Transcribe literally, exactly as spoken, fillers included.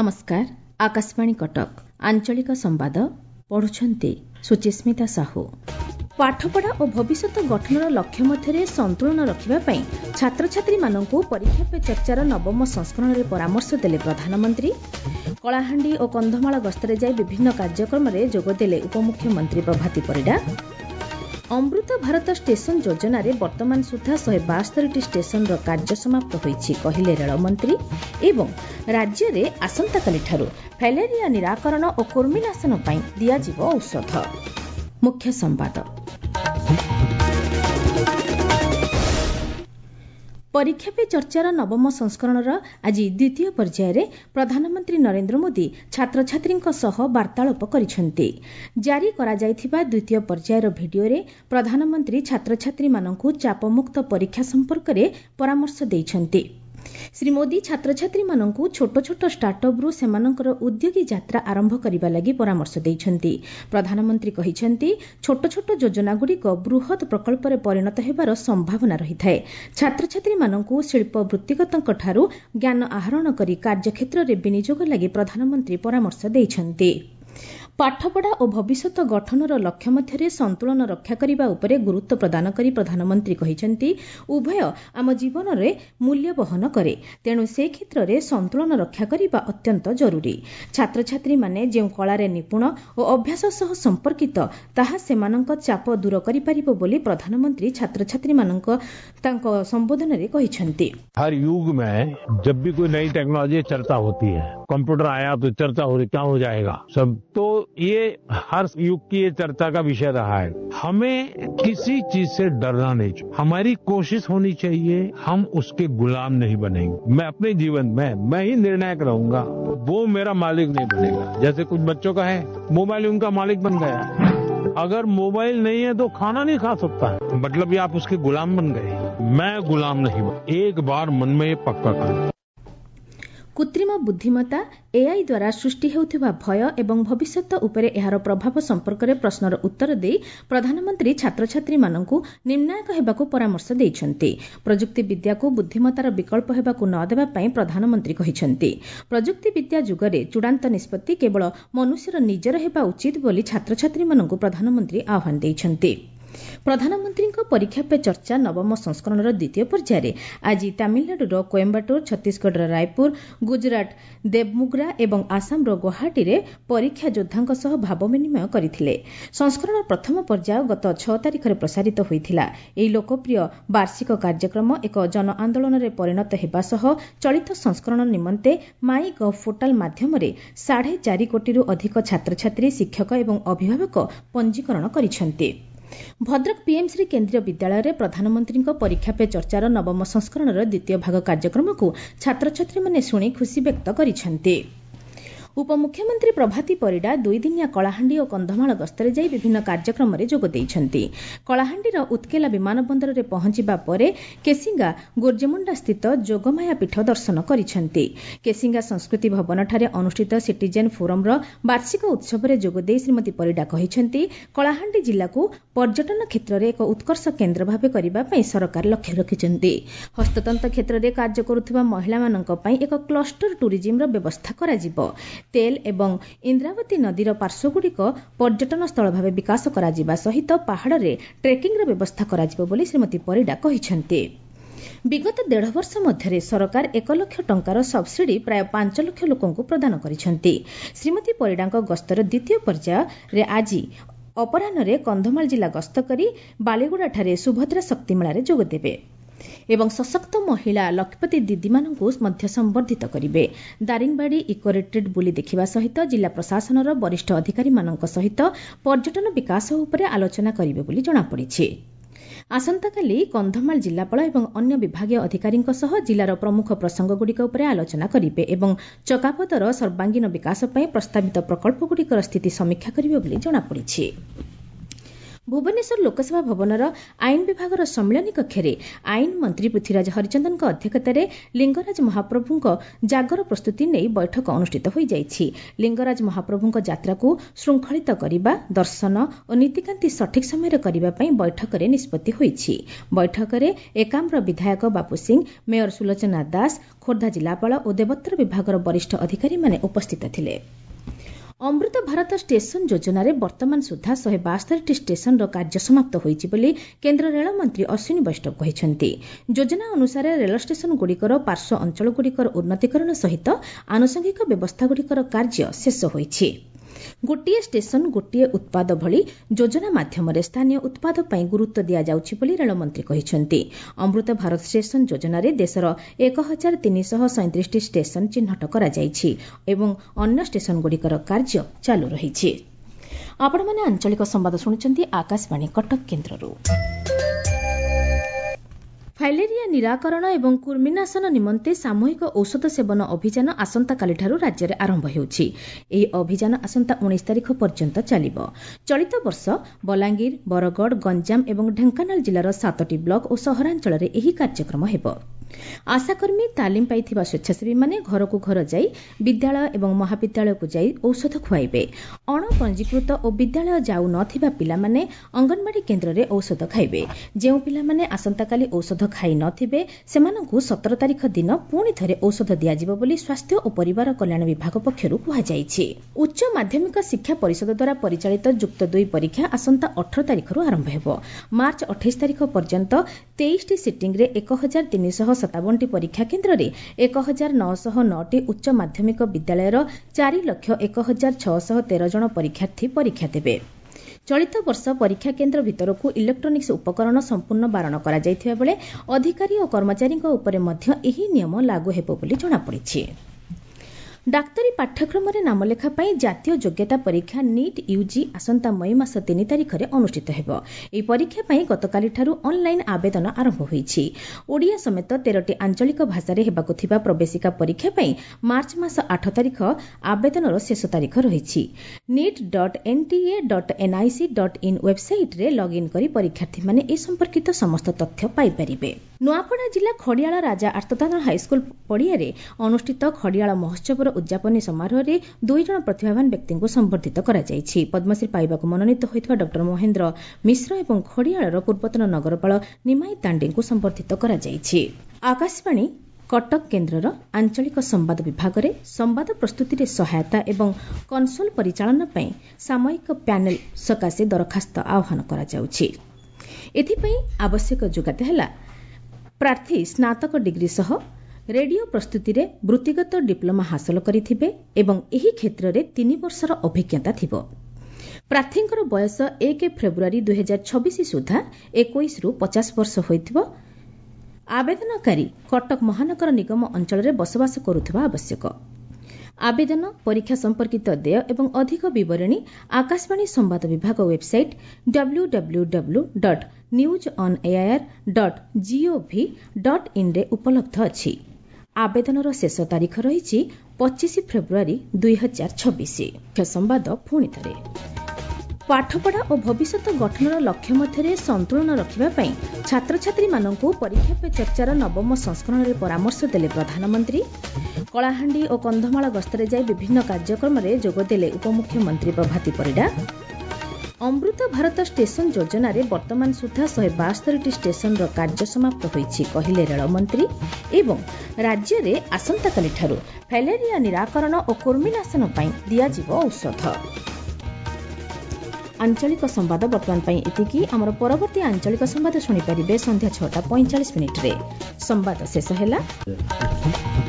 नमस्कार आकाशवाणी कटक आंचलिक संवाद पढ़ुछंती सुचिस्मिता साहू। पाठपढ़ा और भविष्य गठनर लक्ष्य मध्य संतुलन रखा छात्र छात्री मानू परीक्षा पे चर्चार नवम संस्करण में परामर्श देले प्रधानमंत्री। कलाहांडी और कंधमाल गस्तरे जाई विभिन्न कार्यक्रम में जोगदेले उपमुख्यमंत्री प्रभाती परिडा। अमृत भारत स्टेशन योजन वर्तमान सुधा शहे बास्तरी स्टेशन कार्य समाप्त होईछि कहिले रेलमंत्री। एवं राज्य में आसंताकाली ठारू फाइलेरिया निराकरण और कुर्मीनाशन पर दियाजिव औषध। मुख्य संवाद। परीक्षा पे चर्चार नवम संस्करणर आज द्वितीय पर्यायर प्रधानमंत्री नरेंद्र मोदी छात्र छात्री सह वार्तालाप करिसेंति। जारी करा जायथिबा द्वितीय पर्यायर भिडियोरे प्रधानमंत्री छात्र छात्री मानकु चापमुक्त परीक्षा संपर्क में परामर्श दैछंति। श्री मोदी छात्र छात्री मानकु छोट छोट स्टार्टअप रु सेमानकर उद्योगी यात्रा आरंभ करबा लागि परामर्श दैछंति। प्रधानमंत्री कहिसेंति छोट छोट योजना गुड़िक बृहत प्रकल्प रे परिणत हेबार संभावना रहिथाय। छात्र छात्री मानकु शिल्प वृत्तिगतक ठारू ज्ञान आहरण करी कार्यक्षेत्र रे विनियोग लागि प्रधानमंत्री परामर्श दैछंति। पाठपढ़ा और भविष्य गठनर लक्ष्य मध्य संतुलन रक्षा करने उपरे गुरुत्व प्रदान करी प्रधानमंत्री कहिसेंति उभय आम जीवन में मूल्य बहन करे, तेणु से क्षेत्र में संतुलन रक्षा करने अत्यंत जरूरी। छात्र छात्री माने जो कलारे निपुण और अभ्यास सह संपर्कित ताहा सेमानंक चाप दूर करि परिबो बोली प्रधानमंत्री छात्र छात्री मानक तांको संबोधन रे कहिसेंति। हर युग में जब भी कोई नई टेक्नोलॉजी चर्चा होती है, कंप्यूटर आया तो चर्चा हो रही क्या हो जाएगा सब, तो ये हर युग की ये चर्चा का विषय रहा है। हमें किसी चीज से डरना नहीं चाहिए, हमारी कोशिश होनी चाहिए, हम उसके गुलाम नहीं बनेंगे। मैं अपने जीवन में मैं ही निर्णायक रहूंगा, वो मेरा मालिक नहीं बनेगा। जैसे कुछ बच्चों का है मोबाइल उनका मालिक बन गया, अगर मोबाइल नहीं है तो खाना नहीं खा सकता, मतलब ये आप उसके गुलाम बन गए। मैं गुलाम नहीं बन, एक बार मन में ये पक्का कर। कृत्रिम बुद्धिमत्ता एआई द्वारा सृष्टि हेउथिबा भय एवं भविष्यत उपरे एहार प्रभाव संपर्क में प्रश्नर उत्तर दे प्रधानमंत्री छात्र छात्री मानकु निर्णायक हेबाकु परामर्श दैछंति। प्रजुक्ति विद्या को बुद्धिमत्तार विकल्प हेबाकु न देबा पई प्रधानमंत्री कहिसेंति। प्रजुक्ति विद्या जुगरे चूड़ांत निष्पत्ति केवल मनुष्यर निजर हेबा उचित बोली छात्र छात्री मानकु प्रधानमंत्री आह्वान दैछंति। प्रधानमंत्री परीक्षा पे चर्चा नवम संस्करणर द्वितीय पर्यायर आज तमिलनाडुर कोयम्बाटूर, छत्तीसगढ़ रायपुर, गुजरात देवमुगरा एवं आसाम गुवाहाटी रे परीक्षा योद्धांक सह भाव विनिमय करथिले। संस्करण प्रथम पर्याय गत छह तारिख रे प्रसारित होइथिला। एही लोकप्रिय वार्षिक कार्यक्रम एक जन आंदोलन रे परिणत हेबा सह चलित संस्करण निमंते माई गव पोर्टाल माध्यम रे साढ़े चार कोटी रु अधिक छात्र छात्री, शिक्षक एवं अभिभावक पंजीकरण करिसेंति। भद्रक पीएमसी केन्द्रीय विद्यालय में प्रधानमंत्री परीक्षा पे चर्चार नवम संस्करणर द्वितीय भाग कार्यक्रम को छात्र छात्री माने शुणी खुशी व्यक्त करिसेंति। उपमुख्यमंत्री प्रभाती परिडा दुई दिनिया कलाहांडी और कंधमाल गस्तरे जाई विभिन्न कार्यक्रम में जोग देइछंती। कलाहांडीर उत्केला विमान बंदर में पहुंचीबा परे केसिंगा गोर्जेमुंडा स्थित जोगमाया पीठ दर्शन करिसेंती। केसिंगा संस्कृति भवन ठारे अनुष्ठित सिटीजेन फोरम रो वार्षिक उत्सव में जोग देई श्रीमती परिडा कहिसेंती कलाहांडी जिला को पर्यटन क्षेत्र में एक उत्कर्ष केन्द्र भाव करबा पई सरकार लक्ष्य रखिसेंती। हस्ततंत्र क्षेत्र में कार्य करुथिबा महिला मानक पई एक क्लस्टर टूरिज्म रो व्यवस्था कराजिबो। तेल एवं इंद्रावती नदीर पार्श्वगुड़िक पर्यटन स्थल भाव विकास कराजिबा सहित पहाड़ रे ट्रेकिंग रो व्यवस्था कराजिबो बोली श्रीमती परिडा कहिसेंती। विगत डेढ़ वर्ष मध्य सरकार एक लाख टंकार सब्सिडी प्राय पांच लाख लोकंकु प्रदान करिसेंती। श्रीमती परिडांक गस्तर द्वितीय पर्याय आज अपराह्न कंधमाल जिला गस्त करी बालीगुड़ा ठारे सुभद्रा शक्ति मेला रे जोग देबे एवं सशक्त महिला लखपति दीदी मानकु मध्य संबर्धित करिवे। दारिंगबाड़ी इको रिट्रीट बुली देखिबा सहित जिला प्रशासनर वरिष्ठ अधिकारी मानक सहित पर्यटन विकास उपरे आलोचना करिवे बोली जଣା पड़िछि। आसंताकाली कंधमाल जिलापाल एवं अन्य विभागीय अधिकारी सह जिलार प्रमुख प्रसंगगुड़िक उपरे आलोचना करिवे एवं चकापतर सर्वांगीन विकास पई प्रस्तावित प्रकल्पगुड़िकर स्थिति समीक्षा करिवे बोली जଣା पड़िछि। ଭୁବନେଶ୍ୱର ଲୋକସଭା ଭବନର ଆଇନ ବିଭାଗର ସମ୍ମିଳନୀ କକ୍ଷରେ ଆଇନ ମନ୍ତ୍ରୀ ପୃଥ୍ୱୀରାଜ ହରିଚନ୍ଦନଙ୍କ ଅଧ୍ୟକ୍ଷତାରେ ଲିଙ୍ଗରାଜ ମହାପ୍ରଭୁଙ୍କ ଜାଗର ପ୍ରସ୍ତୁତି ନେଇ ବୈଠକ ଅନୁଷ୍ଠିତ ହୋଇଯାଇଛି। ଲିଙ୍ଗରାଜ ମହାପ୍ରଭୁଙ୍କ ଯାତ୍ରାକୁ ଶୃଙ୍ଖଳିତ କରିବା, ଦର୍ଶନ ଓ ନୀତିକାନ୍ତି ସଠିକ୍ ସମୟରେ କରିବା ପାଇଁ ବୈଠକରେ ନିଷ୍ପତ୍ତି ହୋଇଛି। ବୈଠକରେ ଏକାମ୍ର ବିଧାୟକ ବାପୁ ସିଂ, ମେୟର ସୁଲୋଚନା ଦାସ, ଖୋର୍ଦ୍ଧା ଜିଲ୍ଲାପାଳ ଓ ଦେବୋତ୍ତର ବିଭାଗର ବରିଷ୍ଠ ଅଧିକାରୀମାନେ ଉପସ୍ଥିତ ଥିଲେ। ଅମୃତ ଭାରତ ଷ୍ଟେସନ ଯୋଜନାରେ ବର୍ତ୍ତମାନ ସୁଦ୍ଧା ଶହେ ବାସ୍ତରୀଟି ଷ୍ଟେସନର କାର୍ଯ୍ୟ ସମାପ୍ତ ହୋଇଛି ବୋଲି କେନ୍ଦ୍ର ରେଳମନ୍ତ୍ରୀ ଅଶ୍ୱିନୀ ବୈଷ୍ଣବ କହିଛନ୍ତି। ଯୋଜନା ଅନୁସାରେ ରେଳ ଷ୍ଟେସନଗୁଡ଼ିକର ପାର୍ଶ୍ୱ ଅଞ୍ଚଳଗୁଡ଼ିକର ଉନ୍ନତୀକରଣ ସହିତ ଆନୁଷଙ୍ଗିକ ବ୍ୟବସ୍ଥାଗୁଡ଼ିକର କାର୍ଯ୍ୟ ଶେଷ ହୋଇଛି। ଗୋଟିଏ ଷ୍ଟେସନ ଗୋଟିଏ ଉତ୍ପାଦ ଭଳି ଯୋଜନା ମାଧ୍ୟମରେ ସ୍ଥାନୀୟ ଉତ୍ପାଦ ପାଇଁ ଗୁରୁତ୍ୱ ଦିଆଯାଉଛି ବୋଲି ରେଳମନ୍ତ୍ରୀ କହିଛନ୍ତି। ଅମୃତ ଭାରତ ଷ୍ଟେସନ ଯୋଜନାରେ ଦେଶର ଏକ ହଜାର ତିନିଶହ ସଇଁତିରିଶଟି ଷ୍ଟେସନ ଚିହ୍ନଟ କରାଯାଇଛି ଏବଂ ଅନ୍ୟ ଷ୍ଟେସନଗୁଡ଼ିକର କାର୍ଯ୍ୟ ଚାଲୁ ରହିଛି। ଆପଣମାନେ ଆଞ୍ଚଳିକ ସମ୍ବାଦ ଶୁଣୁଛନ୍ତି ଆକାଶବାଣୀ କଟକ କେନ୍ଦ୍ରରୁ। ଫାଇଲେରିଆ ନିରାକରଣ ଏବଂ କୃମିନାଶନ ନିମନ୍ତେ ସାମୂହିକ ଔଷଧ ସେବନ ଅଭିଯାନ ଆସନ୍ତାକାଲିଠାରୁ ରାଜ୍ୟରେ ଆରମ୍ଭ ହେଉଛି। ଏହି ଅଭିଯାନ ଆସନ୍ତା ଉଣେଇଶ ତାରିଖ ପର୍ଯ୍ୟନ୍ତ ଚାଲିବ। ଚଳିତ ବର୍ଷ ବଲାଙ୍ଗୀର, ବରଗଡ଼, ଗଞ୍ଜାମ ଏବଂ ଢେଙ୍କାନାଳ ଜିଲ୍ଲାର ସାତଟି ବ୍ଲକ ଓ ସହରାଞ୍ଚଳରେ ଏହି କାର୍ଯ୍ୟକ୍ରମ ହେବ। ଆଶାକର୍ମୀ ତାଲିମ ପାଇଥିବା ସ୍ୱେଚ୍ଛାସେବୀମାନେ ଘରକୁ ଘର ଯାଇ ବିଦ୍ୟାଳୟ ଏବଂ ମହାବିଦ୍ୟାଳୟକୁ ଯାଇ ଔଷଧ ଖୁଆଇବେ। ଅଣପଞ୍ଜୀକୃତ ଓ ବିଦ୍ୟାଳୟ ଯାଉ ନ ଥିବା ପିଲାମାନେ ଅଙ୍ଗନବାଡି କେନ୍ଦ୍ରରେ ଔଷଧ ଖାଇବେ। ଯେଉଁ ପିଲାମାନେ ଆସନ୍ତାକାଲି ଔଷଧ ଖାଇ ନ ଥିବେ ସେମାନଙ୍କୁ ସତର ତାରିଖ ଦିନ ପୁଣି ଥରେ ଔଷଧ ଦିଆଯିବ ବୋଲି ସ୍ୱାସ୍ଥ୍ୟ ଓ ପରିବାର କଲ୍ୟାଣ ବିଭାଗ ପକ୍ଷରୁ କୁହାଯାଇଛି। ଉଚ୍ଚ ମାଧ୍ୟମିକ ଶିକ୍ଷା ପରିଷଦ ଦ୍ୱାରା ପରିଚାଳିତ ଯୁକ୍ତ ଦୁଇ ପରୀକ୍ଷା ଆସନ୍ତା ଅଠର ତାରିଖରୁ ଆରମ୍ଭ ହେବ। ମାର୍ଚ୍ଚ ଅଠେଇଶ ତାରିଖ ପର୍ଯ୍ୟନ୍ତ ତେଇଶଟି ସିଟିଂରେ ଏକ ହଜାର ତିନିଶହ ସତାବନଟି ପରୀକ୍ଷା କେନ୍ଦ୍ରରେ ଏକ ହଜାର ନଅଶହ ନଅଟି ଉଚ୍ଚ ମାଧ୍ୟମିକ ବିଦ୍ୟାଳୟର ଚାରି ଲକ୍ଷ ଏକ ହଜାର ଛଅଶହ ତେର ଜଣ ପରୀକ୍ଷାର୍ଥୀ ପରୀକ୍ଷା ଦେବେ। ଚଳିତ ବର୍ଷ ପରୀକ୍ଷା କେନ୍ଦ୍ର ଭିତରକୁ ଇଲେକ୍ଟ୍ରୋନିକ୍ସ ଉପକରଣ ସମ୍ପୂର୍ଣ୍ଣ ବାରଣ କରାଯାଇଥିବା ବେଳେ ଅଧିକାରୀ ଓ କର୍ମଚାରୀଙ୍କ ଉପରେ ମଧ୍ୟ ଏହି ନିୟମ ଲାଗୁ ହେବ ବୋଲି ଜଣାପଡ଼ିଛି। ଡାକ୍ତରୀ ପାଠ୍ୟକ୍ରମରେ ନାମଲେଖା ପାଇଁ ଜାତୀୟ ଯୋଗ୍ୟତା ପରୀକ୍ଷା ନିଟ୍ ୟୁଜି ଆସନ୍ତା ମଇ ମାସ ତିନି ତାରିଖରେ ଅନୁଷ୍ଠିତ ହେବ। ଏହି ପରୀକ୍ଷା ପାଇଁ ଗତକାଲିଠାରୁ ଅନ୍ଲାଇନ୍ ଆବେଦନ ଆରମ୍ଭ ହୋଇଛି। ଓଡ଼ିଆ ସମେତ ତେରଟି ଆଞ୍ଚଳିକ ଭାଷାରେ ହେବାକୁ ଥିବା ପ୍ରବେଶିକା ପରୀକ୍ଷା ପାଇଁ ମାର୍ଚ୍ଚ ମାସ ଆଠ ତାରିଖ ଆବେଦନର ଶେଷ ତାରିଖ ରହିଛି। NEET dot NTA dot NIC dot in ୱେବ୍ସାଇଟ୍ରେ ଲଗ୍ଇନ୍ କରି ପରୀକ୍ଷାର୍ଥୀମାନେ ଏ ସମ୍ପର୍କିତ ସମସ୍ତ ତଥ୍ୟ ପାଇପାରିବେ। ନୂଆପଡ଼ା ଜିଲ୍ଲା ଖଡ଼ିଆଳ ରାଜା ଆର୍ତ୍ତଦାନ ହାଇସ୍କୁଲ ପଡ଼ିଆରେ ଅନୁଷ୍ଠିତ ଖଡ଼ିଆଳ ମହୋତ୍ସବର ଉଦ୍ଯାପନୀ ସମାରୋହରେ ଦୁଇ ଜଣ ପ୍ରତିଭାବାନ ବ୍ୟକ୍ତିଙ୍କୁ ସମ୍ବର୍ଦ୍ଧିତ କରାଯାଇଛି। ପଦ୍ମଶ୍ରୀ ପାଇବାକୁ ମନୋନୀତ ହୋଇଥିବା ଡକ୍ଟର ମହେନ୍ଦ୍ର ମିଶ୍ର ଏବଂ ଖଡ଼ିଆଳର ପୂର୍ବତନ ନଗରପାଳ ନିମାଇ ତାଣ୍ଡିଙ୍କୁ ସମ୍ବର୍ଦ୍ଧିତ କରାଯାଇଛି। ଆକାଶବାଣୀ କଟକ କେନ୍ଦ୍ରର ଆଞ୍ଚଳିକ ସମ୍ବାଦ ବିଭାଗରେ ସମ୍ବାଦ ପ୍ରସ୍ତୁତିରେ ସହାୟତା ଏବଂ କନସୋଲ ପରିଚାଳନା ପାଇଁ ସାମୟିକ ପ୍ୟାନେଲ ସକାଶେ ଦରଖାସ୍ତ ଆହ୍ୱାନ କରାଯାଉଛି। ଏଥିପାଇଁ ଆବଶ୍ୟକ ଯୋଗ୍ୟତା ହେଲା ପ୍ରାର୍ଥୀ ସ୍ନାତକ ଡିଗ୍ରୀ ସହ ରେଡିଓ ପ୍ରସ୍ତୁତିରେ ବୃତ୍ତିଗତ ଡିପ୍ଲୋମା ହାସଲ କରିଥିବେ ଏବଂ ଏହି କ୍ଷେତ୍ରରେ ତିନି ବର୍ଷର ଅଭିଜ୍ଞତା ଥିବ। ପ୍ରାର୍ଥୀଙ୍କର ବୟସ ଏକ ଫେବୃଆରୀ ଦୁଇ ହଜାର ଛବିଶ ସୁଦ୍ଧା ଏକୋଇଶରୁ ପଚାଶ ବର୍ଷ ହୋଇଥିବ। ଆବେଦନକାରୀ କଟକ ମହାନଗର ନିଗମ ଅଞ୍ଚଳରେ ବସବାସ କରୁଥିବା ଆବଶ୍ୟକ। ଆବେଦନ, ପରୀକ୍ଷା ସମ୍ପର୍କିତ ଦେୟ ଏବଂ ଅଧିକ ବିବରଣୀ ଆକାଶବାଣୀ ସମ୍ବାଦ ବିଭାଗ website W W W dot news on AIR dot GOV dot ଇନ୍ରେ ଉପଲବ୍ଧ ଅଛି। ଆବେଦନର ଶେଷ ତାରିଖ ରହିଛି ପଚିଶ ଫେବୃଆରୀ ଦୁଇ ହଜାର ଛବିଶ। ସମ୍ବାଦ ପୁଣି ଥରେ। ପାଠପଢ଼ା ଓ ଭବିଷ୍ୟତ ଗଠନର ଲକ୍ଷ୍ୟ ମଧ୍ୟରେ ସନ୍ତୁଳନ ରଖିବା ପାଇଁ ଛାତ୍ରଛାତ୍ରୀମାନଙ୍କୁ ପରୀକ୍ଷା ପେ ଚର୍ଚ୍ଚାର ନବମ ସଂସ୍କରଣରେ ପରାମର୍ଶ ଦେଲେ ପ୍ରଧାନମନ୍ତ୍ରୀ। କଳାହାଣ୍ଡି ଓ କନ୍ଧମାଳ ଗସ୍ତରେ ଯାଇ ବିଭିନ୍ନ କାର୍ଯ୍ୟକ୍ରମରେ ଯୋଗଦେଲେ ଉପମୁଖ୍ୟମନ୍ତ୍ରୀ ପ୍ରଭାତୀ ପରିଡ଼ା। ଅମୃତ ଭାରତ ଷ୍ଟେସନ ଯୋଜନାରେ ବର୍ତ୍ତମାନ ସୁଦ୍ଧା ଶହେ ବାସ୍ତରୀଟି ଷ୍ଟେସନର କାର୍ଯ୍ୟ ସମାପ୍ତ ହୋଇଛି କହିଲେ ରେଳମନ୍ତ୍ରୀ। ଏବଂ ରାଜ୍ୟରେ ଆସନ୍ତାକାଲିଠାରୁ ଫାଇଲେରିଆ ନିରାକରଣ ଓ କୃମିନାଶନ ପାଇଁ ଦିଆଯିବ ଔଷଧ। ଆଞ୍ଚଳିକ ସମ୍ବାଦ ବର୍ତ୍ତମାନ ପାଇଁ ଏତିକି। ଆମର ପରବର୍ତ୍ତୀ ଆଞ୍ଚଳିକ ସମ୍ବାଦ ଶୁଣିପାରିବେ ସନ୍ଧ୍ୟା ଛଅଟା ପଇଁଚାଳିଶ ମିନିଟ୍ରେ। ସମ୍ବାଦ ଶେଷ ହେଲା।